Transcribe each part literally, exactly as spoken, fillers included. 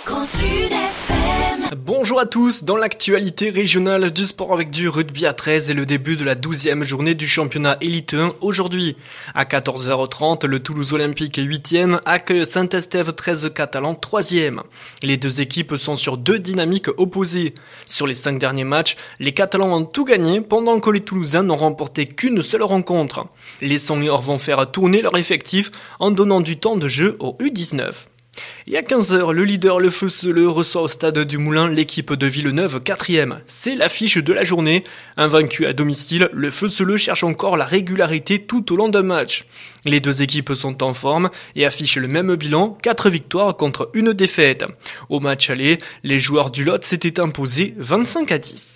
Grand Sud F M. Bonjour à tous, dans l'actualité régionale du sport avec du rugby à treize et le début de la douzième journée du championnat Élite un aujourd'hui. À quatorze heures trente, le Toulouse Olympique huitième accueille Saint-Estève treize Catalan troisième. Les deux équipes sont sur deux dynamiques opposées. Sur les cinq derniers matchs, les Catalans ont tout gagné pendant que les Toulousains n'ont remporté qu'une seule rencontre. Les Seniors vont faire tourner leur effectif en donnant du temps de jeu aux U dix-neuf. Et à quinze heures, le leader Le Feu-Seleux reçoit au stade du Moulin l'équipe de Villeneuve quatrième. C'est l'affiche de la journée. Invaincu à domicile, Le Feu-Seleux cherche encore la régularité tout au long d'un match. Les deux équipes sont en forme et affichent le même bilan, quatre victoires contre une défaite. Au match aller, les joueurs du Lot s'étaient imposés vingt-cinq à dix.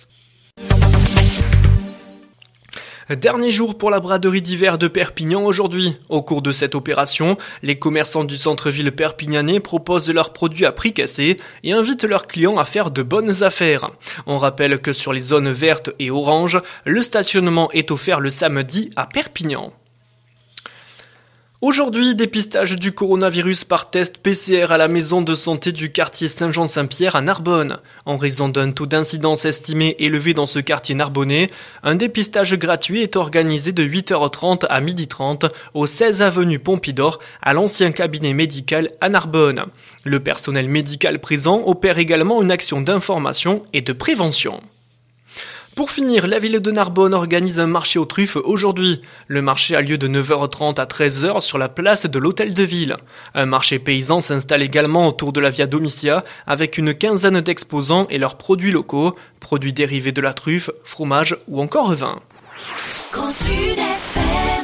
Dernier jour pour la braderie d'hiver de Perpignan aujourd'hui. Au cours de cette opération, les commerçants du centre-ville perpignanais proposent leurs produits à prix cassé et invitent leurs clients à faire de bonnes affaires. On rappelle que sur les zones vertes et oranges, le stationnement est offert le samedi à Perpignan. Aujourd'hui, dépistage du coronavirus par test P C R à la maison de santé du quartier Saint-Jean-Saint-Pierre à Narbonne. En raison d'un taux d'incidence estimé élevé dans ce quartier narbonnais, un dépistage gratuit est organisé de huit heures trente à midi trente au seize avenue Pompidor à l'ancien cabinet médical à Narbonne. Le personnel médical présent opère également une action d'information et de prévention. Pour finir, la ville de Narbonne organise un marché aux truffes aujourd'hui. Le marché a lieu de neuf heures trente à treize heures sur la place de l'Hôtel de Ville. Un marché paysan s'installe également autour de la Via Domitia avec une quinzaine d'exposants et leurs produits locaux, produits dérivés de la truffe, fromage ou encore vin. Grand Sud F M.